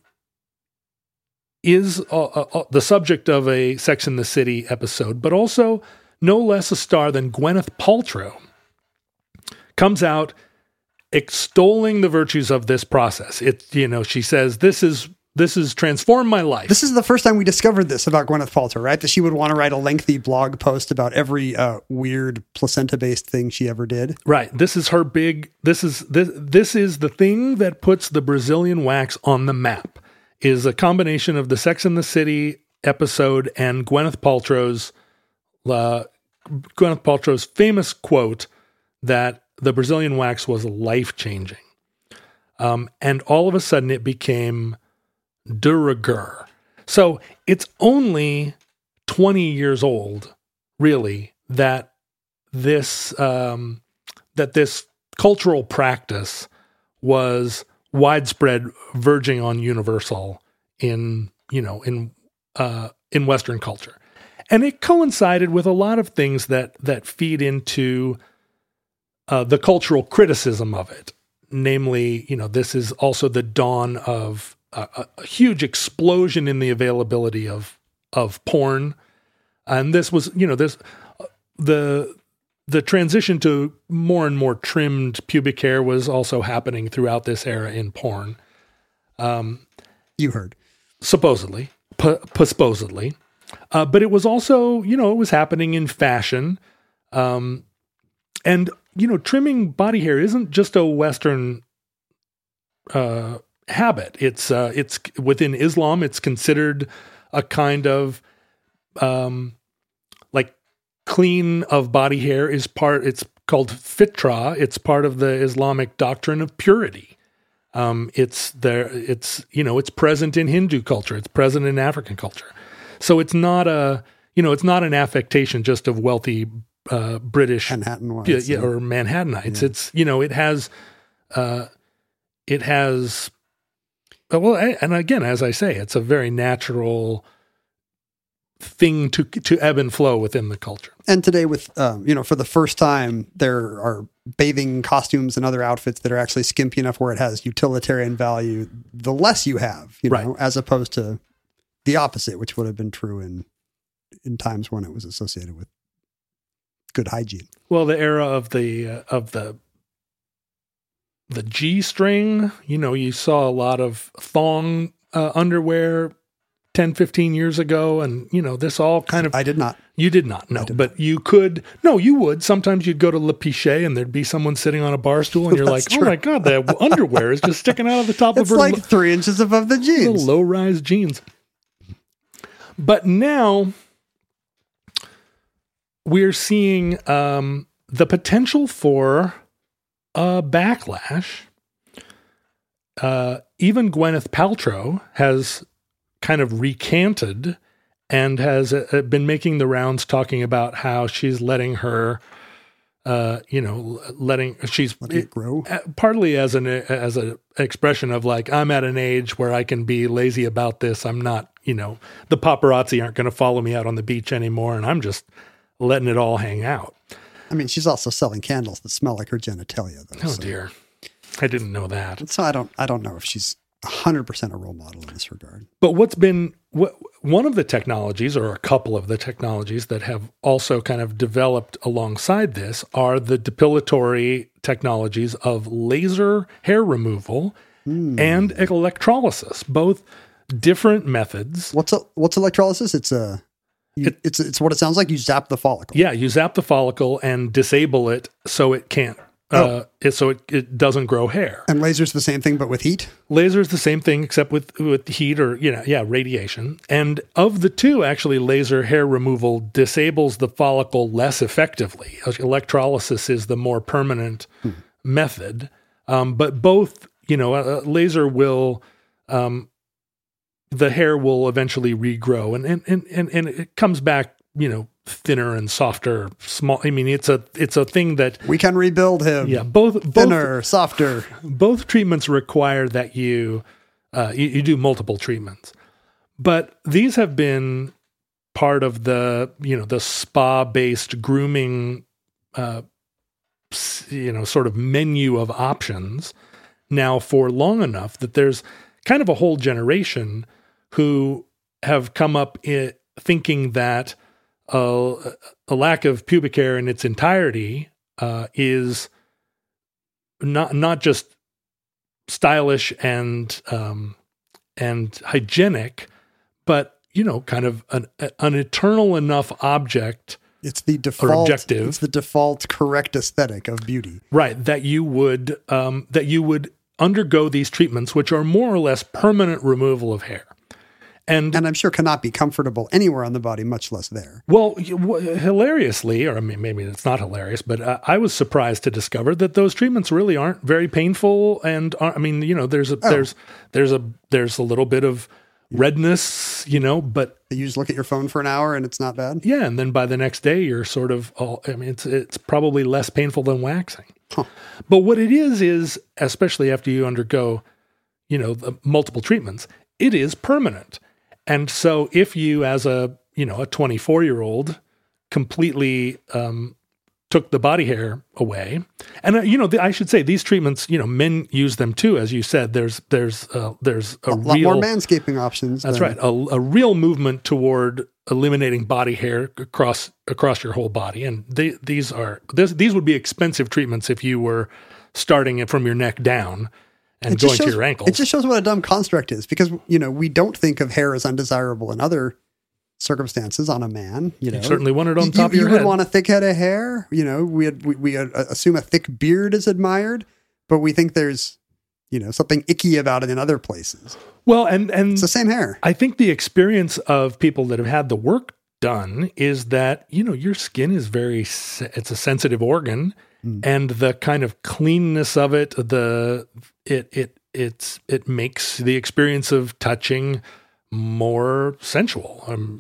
is the subject of a Sex and the City episode, but also no less a star than Gwyneth Paltrow comes out extolling the virtues of this process. She says, this has transformed my life. This is the first time we discovered this about Gwyneth Paltrow, right? That she would want to write a lengthy blog post about every weird placenta-based thing she ever did. Right. This is her big. This is the thing that puts the Brazilian wax on the map. Is a combination of the Sex and the City episode and Gwyneth Paltrow's famous quote that the Brazilian wax was life-changing. And all of a sudden it became de rigueur. So it's only 20 years old, really, that this cultural practice was widespread, verging on universal in Western culture. And it coincided with a lot of things that feed into the cultural criticism of it. Namely, this is also the dawn of a huge explosion in the availability of porn. And this was, the transition to more and more trimmed pubic hair was also happening throughout this era in porn. You heard. Supposedly. Supposedly. But it was also, it was happening in fashion. And, trimming body hair isn't just a Western habit. It's within Islam, it's considered a kind of clean of body hair it's called fitra. It's part of the Islamic doctrine of purity. It's present in Hindu culture. It's present in African culture. So it's not it's not an affectation just of wealthy British Manhattanites, or Manhattanites. Yeah. It has and again, as I say, it's a very natural thing to ebb and flow within the culture. And today with, for the first time, there are bathing costumes and other outfits that are actually skimpy enough where it has utilitarian value, the less you have, right, as opposed to the opposite, which would have been true in times when it was associated with good hygiene. Well, the era of the G-string, you saw a lot of thong underwear 10, 15 years ago. And, this all kind of... I did not. You did not, no. But you could... No, you would. Sometimes you'd go to Le Pichet and there'd be someone sitting on a bar stool and you're like, true. Oh my God, the underwear is just sticking out of the top of her... It's like 3 inches above the jeans. Little low-rise jeans. But now we're seeing the potential for a backlash. Even Gwyneth Paltrow has kind of recanted and has been making the rounds talking about how she's letting her, letting it grow, partly as an expression of like, I'm at an age where I can be lazy about this. I'm not, the paparazzi aren't going to follow me out on the beach anymore, and I'm just letting it all hang out. I mean, she's also selling candles that smell like her genitalia, though. Oh dear, I didn't know that. So I don't know if she's 100% a role model in this regard. But one of the technologies, or a couple of the technologies that have also kind of developed alongside this, are the depilatory technologies of laser hair removal and electrolysis, both different methods. What's electrolysis? It's what it sounds like. You zap the follicle. Yeah, you zap the follicle and disable it so it can't. It doesn't grow hair. And laser's the same thing, but with heat? Laser's the same thing, except with heat or, radiation. And of the two, actually, laser hair removal disables the follicle less effectively. Electrolysis is the more permanent method. But both, laser will, the hair will eventually regrow and it comes back, thinner and softer, small. I mean, it's a thing that we can rebuild him. Yeah, both thinner, softer. Both treatments require that you do multiple treatments, but these have been part of the, the spa-based grooming, sort of menu of options now for long enough that there's kind of a whole generation who have come up thinking that a lack of pubic hair in its entirety is not just stylish and hygienic, but kind of an eternal enough object. It's the default or objective. It's the default correct aesthetic of beauty, right? That you would undergo these treatments, which are more or less permanent removal of hair. And I'm sure cannot be comfortable anywhere on the body, much less there. Well, hilariously, or I mean, maybe it's not hilarious, but I was surprised to discover that those treatments really aren't very painful. And there's a little bit of redness, but you just look at your phone for an hour and it's not bad. Yeah, and then by the next day you're sort of it's probably less painful than waxing. Huh. But what it is especially after you undergo, the multiple treatments, it is permanent. And so if you, as a 24-year-old, completely took the body hair away, and I should say these treatments, men use them too, as you said. There's a lot real more manscaping options. That's right, a real movement toward eliminating body hair across your whole body, and these would be expensive treatments if you were starting it from your neck down and going to your ankles. It just shows what a dumb construct is, because, we don't think of hair as undesirable in other circumstances on a man. You certainly want it on top of your head. You would want a thick head of hair. We assume a thick beard is admired, but we think there's, something icky about it in other places. Well, and it's the same hair. I think the experience of people that have had the work done is that, your skin is it's a sensitive organ, and the kind of cleanness of it, it makes the experience of touching more sensual.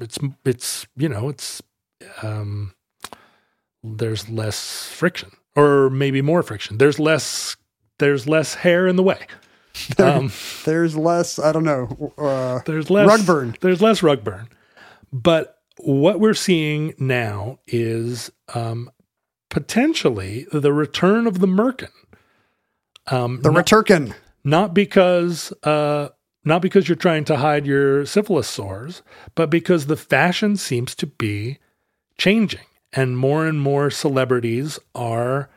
There's less friction, or maybe more friction. There's less hair in the way. There's less, I don't know. There's less rug burn. There's less rug burn. But what we're seeing now is potentially the return of the merkin. The returkin. Not because you're trying to hide your syphilis sores, but because the fashion seems to be changing, and more celebrities are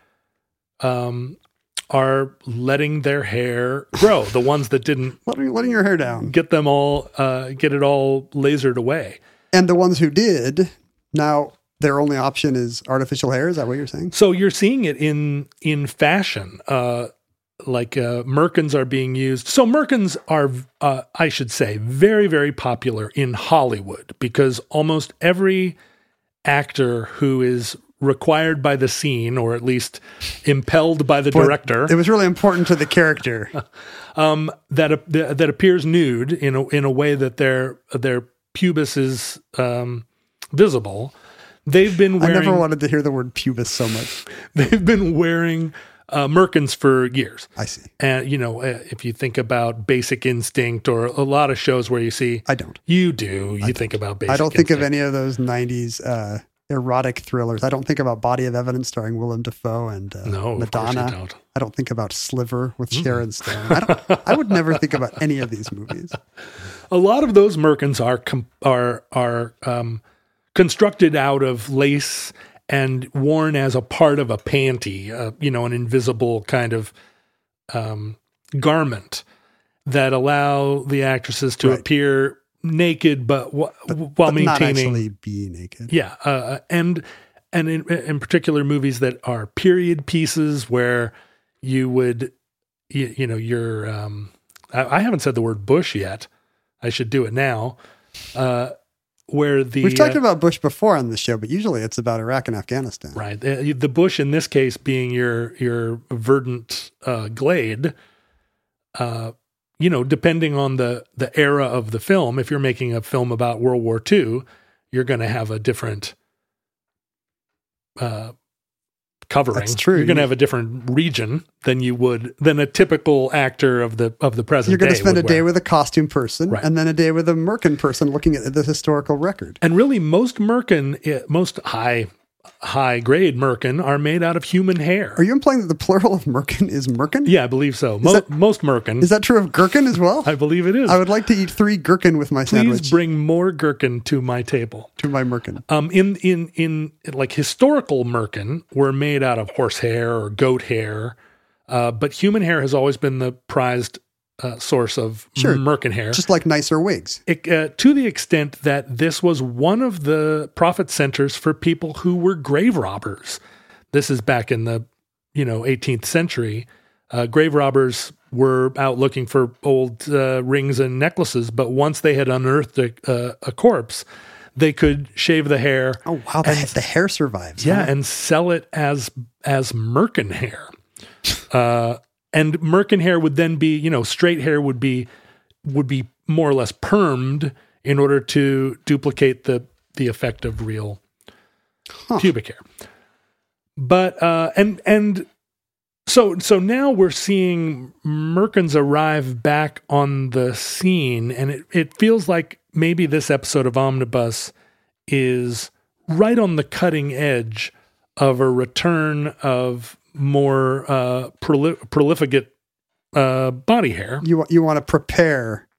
letting their hair grow. The ones that didn't letting your hair down, get it all lasered away, and the ones who did, now their only option is artificial hair. Is that what you're saying? So you're seeing it in fashion. Merkins are being used. So Merkins are, I should say, very, very popular in Hollywood, because almost every actor who is required by the scene, or at least impelled by the director, it was really important to the character, that appears nude in a way that their pubis is visible. They've been wearing. I never wanted to hear the word pubis so much. They've been wearing merkins for years. I see. And, if you think about Basic Instinct, or a lot of shows where you see... I don't. You do. You think about Basic Instinct. I don't think of any of those 90s erotic thrillers. I don't think about Body of Evidence starring Willem Dafoe and Madonna. Of course you don't. I don't think about Sliver with Sharon Stone. I would never think about any of these movies. A lot of those merkins are constructed out of lace and worn as a part of a panty, an invisible kind of garment that allow the actresses to appear naked, but while maintaining, not actually be naked. Yeah, and in particular movies that are period pieces where you would, you're. I haven't said the word Bush yet. I should do it now. We've talked about Bush before on the show, but usually it's about Iraq and Afghanistan. Right. The Bush in this case being your verdant glade, depending on the era of the film. If you're making a film about World War II, you're going to have a different covering. That's true. You're going to have a different region than a typical actor of the present. You're going to day spend a would day wear. with a costume person, Right. and then a day with a merkin person looking at the historical record. And really, most merkin, most high grade merkin, are made out of human hair. Are you implying that the plural of merkin is merkin? Yeah, I believe so. that- Most merkin. Is that true of gherkin as well? I believe it is. I would like to eat 3 gherkin with my Please sandwich bring more gherkin to my table. to my merkin. In like historical merkin were made out of horsehair or goat hair, but human hair has always been the prized source of Sure. merkin hair. Just like nicer wigs. To the extent that this was one of the profit centers for people who were grave robbers. This is back in the 18th century. Grave robbers were out looking for old rings and necklaces, but once they had unearthed a corpse, they could shave the hair. Oh, wow. The hair survives. Yeah, huh? and sell it as merkin hair. And merkin hair would then be, straight hair would be more or less permed in order to duplicate the effect of real pubic hair. But so now we're seeing merkins arrive back on the scene, and it feels like maybe this episode of Omnibus is right on the cutting edge of a return of more prolific body hair. You want to prepare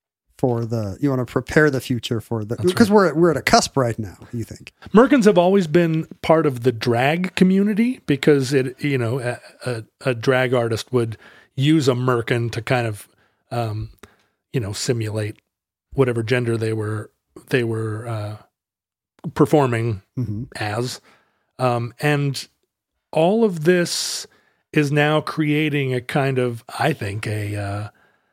the future for the, because we're at a cusp right now. You think Merkins have always been part of the drag community because a drag artist would use a merkin to kind of simulate whatever gender they were performing as, and all of this is now creating a kind of, I think, a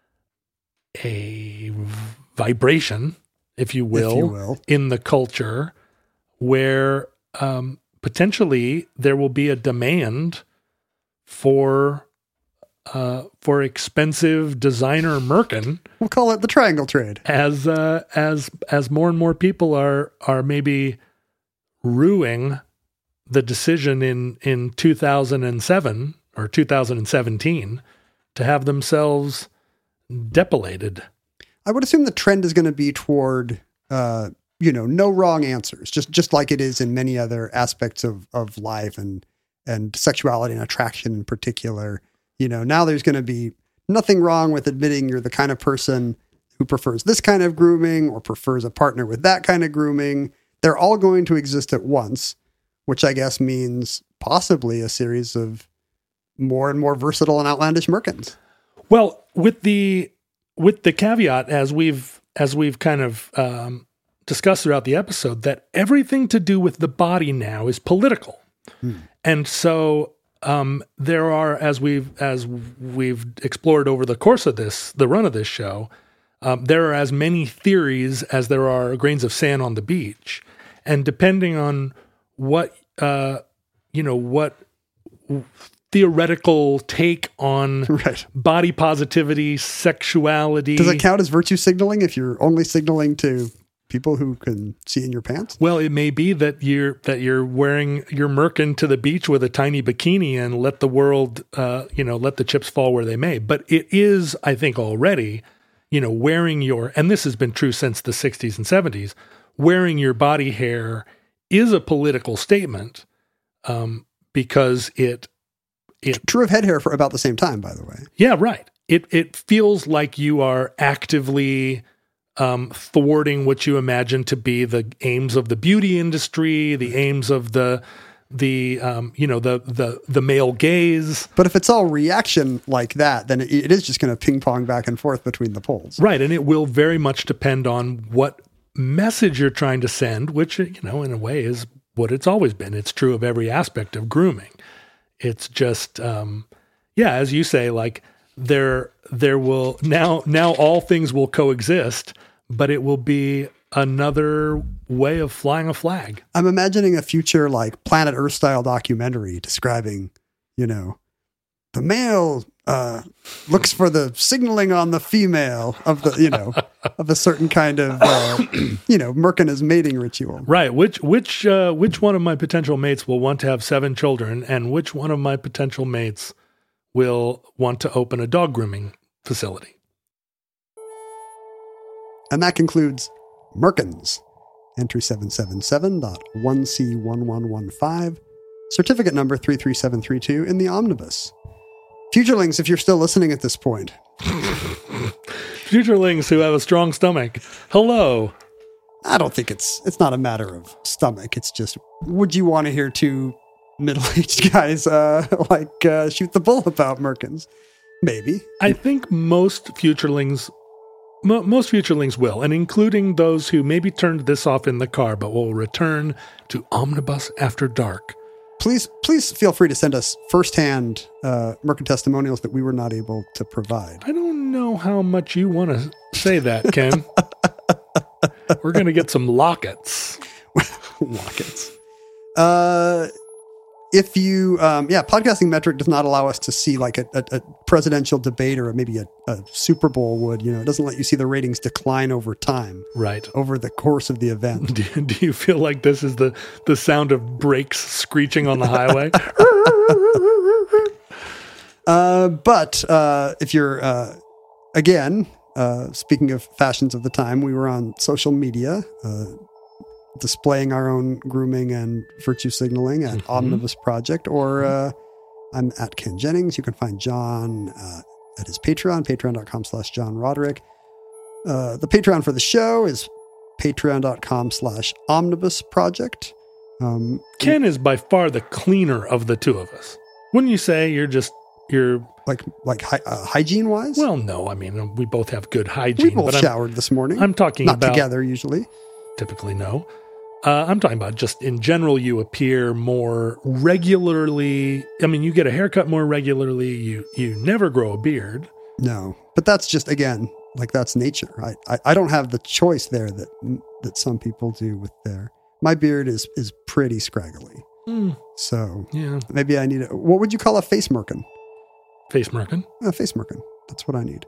vibration, if you will, in the culture where potentially there will be a demand for expensive designer merkin. We'll call it the triangle trade. As more and more people are maybe rueing the decision in 2007 or 2017 to have themselves depilated. I would assume the trend is going to be toward, no wrong answers, just like it is in many other aspects of life and sexuality and attraction in particular. Now there's going to be nothing wrong with admitting you're the kind of person who prefers this kind of grooming or prefers a partner with that kind of grooming. They're all going to exist at once, which I guess means possibly a series of more and more versatile and outlandish merkins. Well, with the caveat, as we've kind of discussed throughout the episode, that everything to do with the body now is political, and so there are, as we've explored over the course of the run of this show, there are as many theories as there are grains of sand on the beach, and depending on what theoretical take on body positivity, sexuality. Does it count as virtue signaling if you're only signaling to people who can see in your pants? Well, it may be that you're wearing your merkin to the beach with a tiny bikini and let the world, let the chips fall where they may. But it is, I think, already, wearing and this has been true since the 60s and 70s, wearing your body hair is a political statement because it true of head hair for about the same time, by the way. Yeah, right. It feels like you are actively thwarting what you imagine to be the aims of the beauty industry, the aims of the male gaze. But if it's all reaction like that, then it is just going to ping pong back and forth between the poles. Right, and it will very much depend on what message you're trying to send, which, in a way is what it's always been. It's true of every aspect of grooming. It's just, as you say, like there will now all things will coexist, but it will be another way of flying a flag. I'm imagining a future like Planet Earth style documentary describing, the male looks for the signaling on the female of the, of a certain kind of, Merkina's mating ritual. Right. Which one of my potential mates will want to have 7 children, and which one of my potential mates will want to open a dog grooming facility? And that concludes Merkins. Entry 777.1C1115. Certificate number 33732 in the omnibus. Futurelings, if you're still listening at this point. Futurelings who have a strong stomach. Hello. I don't think it's not a matter of stomach. It's just, would you want to hear 2 middle-aged guys shoot the bull about Merkins? Maybe. I think most futurelings will, and including those who maybe turned this off in the car, but will return to Omnibus After Dark. Please feel free to send us firsthand Merkin testimonials that we were not able to provide. I don't know how much you want to say that, Ken. We're going to get some lockets. Lockets. If you, Podcasting Metric does not allow us to see like a presidential debate or maybe a Super Bowl would, it doesn't let you see the ratings decline over time. Right. Over the course of the event. Do you feel like this is the sound of brakes screeching on the highway? But if you're, speaking of fashions of the time, we were on social media, displaying our own grooming and virtue signaling at Omnibus Project, or I'm at Ken Jennings. You can find John at his Patreon, patreon.com/John Roderick. The Patreon for the show is patreon.com/Omnibus Project. Ken is by far the cleaner of the 2 of us. Wouldn't you say you're hygiene wise? Well, no, I mean, we both have good hygiene. We both showered this morning. I'm talking not about together usually. Typically, no. I'm talking about just in general, you appear more regularly. I mean, you get a haircut more regularly. You never grow a beard. No, but that's just, again, that's nature. I don't have the choice there that some people do with my beard is pretty scraggly. So yeah, maybe I need what would you call a face merkin? Face merkin? A face merkin. That's what I need.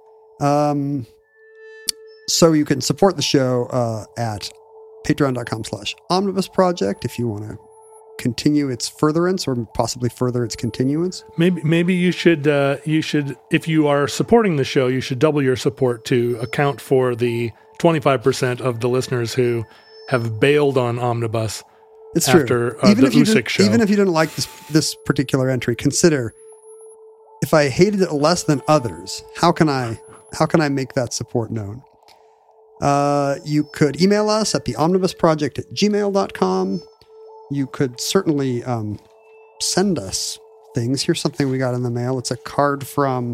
So you can support the show at patreon.com/Omnibus Project if you want to continue its furtherance or possibly further its continuance. Maybe you should, if you are supporting the show, you should double your support to account for the 25% of the listeners who have bailed on Omnibus. It's after true. The Usyk show. Even if you didn't like this particular entry, consider, if I hated it less than others, how can I make that support known? You could email us at theomnibusproject@gmail.com. You could certainly send us things. Here's something we got in the mail. It's a card from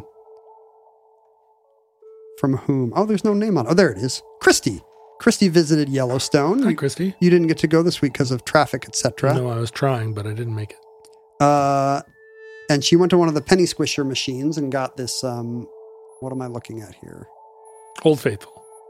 whom? Oh, there's no name on it. Oh, there it is. Christy. Christy visited Yellowstone. Hi, Christy. You didn't get to go this week because of traffic, etc. No, I was trying, but I didn't make it. And she went to one of the penny squisher machines and got this, what am I looking at here? Old Faithful.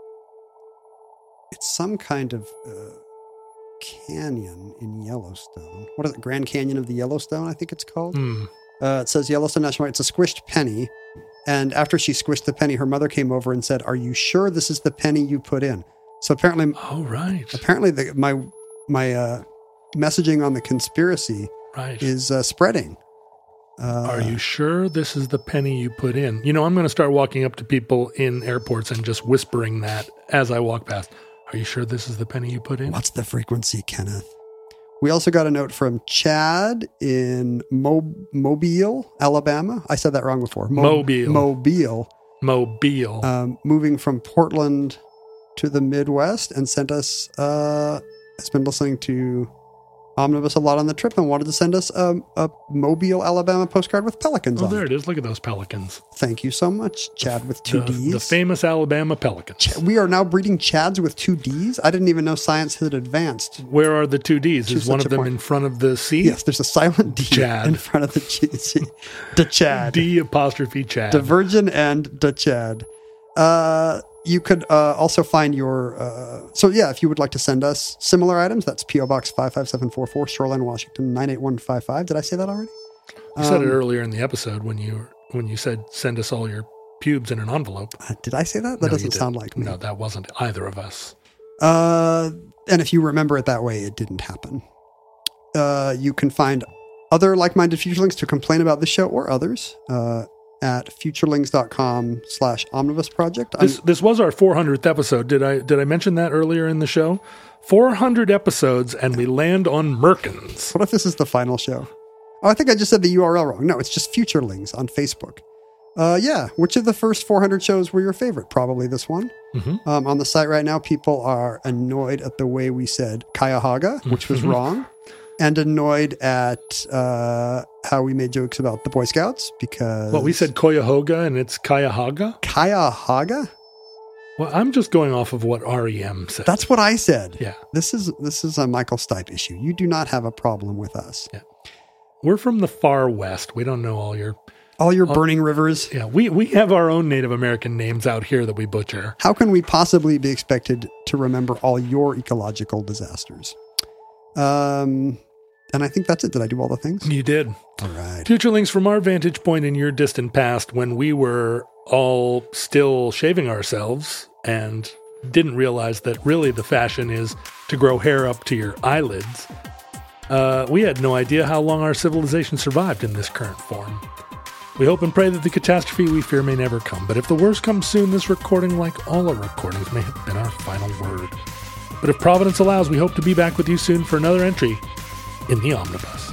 It's some kind of canyon in Yellowstone. What is it? Grand Canyon of the Yellowstone, I think it's called. It says Yellowstone National Park. It's a squished penny. And after she squished the penny, her mother came over and said, "Are you sure this is the penny you put in?" So apparently, apparently my messaging on the conspiracy is spreading. Are you sure this is the penny you put in? I'm going to start walking up to people in airports and just whispering that as I walk past. Are you sure this is the penny you put in? What's the frequency, Kenneth? We also got a note from Chad in Mobile, Alabama. I said that wrong before. Mobile. Moving from Portland to the Midwest, and sent us, has been listening to Omnibus a lot on the trip and wanted to send us a Mobile, Alabama postcard with pelicans on it. Oh, there it is. Look at those pelicans. Thank you so much, Chad with 2 Ds. The famous Alabama pelicans. We are now breeding Chads with 2 Ds? I didn't even know science had advanced. Where are the 2 Ds? Is one of them in front of the C? Yes, there's a silent D Chad. in front of the G. The Chad. D apostrophe Chad. The Virgin and the Chad. You could also find your... if you would like to send us similar items, that's P.O. Box 55744, Shoreline, Washington, 98155. Did I say that already? You said it earlier in the episode when you when you said send us all your pubes in an envelope. Did I say that? That doesn't sound like me. No, that wasn't either of us. And if you remember it that way, it didn't happen. You can find other like-minded futurelings to complain about this show or others at futurelings.com/omnibus project. This was our 400th episode. Did I mention that earlier in the show? 400 episodes, and we land on Merkins. What if this is the final show? Oh, I think I just said the URL wrong. No, it's just Futurelings on Facebook. Yeah. Which of the first 400 shows were your favorite? Probably this one. Mm-hmm. On the site right now, people are annoyed at the way we said Cuyahoga, which was wrong, and annoyed at how we made jokes about the Boy Scouts because... Well, we said Cuyahoga and it's Cuyahoga? Cuyahoga? Well, I'm just going off of what REM said. That's what I said. Yeah. This is a Michael Stipe issue. You do not have a problem with us. Yeah. We're from the far west. We don't know all your burning rivers. Yeah, we have our own Native American names out here that we butcher. How can we possibly be expected to remember all your ecological disasters? And I think that's it. Did I do all the things? You did. All right. Futurelings, from our vantage point in your distant past, when we were all still shaving ourselves and didn't realize that really the fashion is to grow hair up to your eyelids, we had no idea how long our civilization survived in this current form. We hope and pray that the catastrophe we fear may never come, but if the worst comes soon, this recording, like all our recordings, may have been our final word. But if Providence allows, we hope to be back with you soon for another entry in the Omnibus.